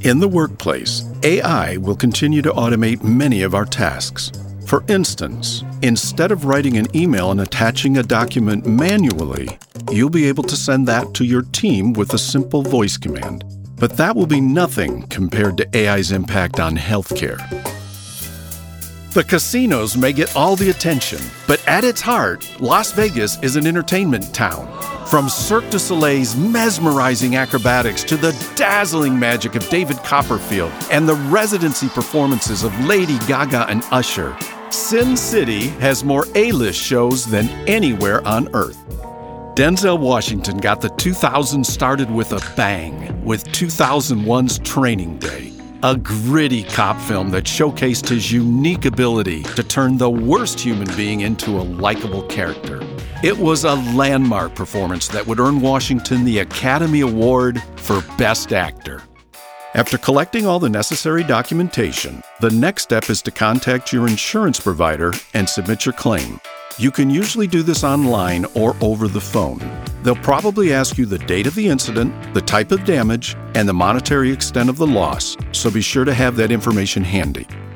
In the workplace, AI will continue to automate many of our tasks. For instance, instead of writing an email and attaching a document manually, you'll be able to send that to your team with a simple voice command. But that will be nothing compared to AI's impact on healthcare. The casinos may get all the attention, but at its heart, Las Vegas is an entertainment town. From Cirque du Soleil's mesmerizing acrobatics to the dazzling magic of David Copperfield and the residency performances of Lady Gaga and Usher, Sin City has more A-list shows than anywhere on Earth. Denzel Washington got the 2000s started with a bang with 2001's Training Day, a gritty cop film that showcased his unique ability to turn the worst human being into a likable character. It was a landmark performance that would earn Washington the Academy Award for Best Actor. After collecting all the necessary documentation, the next step is to contact your insurance provider and submit your claim. You can usually do this online or over the phone. They'll probably ask you the date of the incident, the type of damage, and the monetary extent of the loss, so be sure to have that information handy.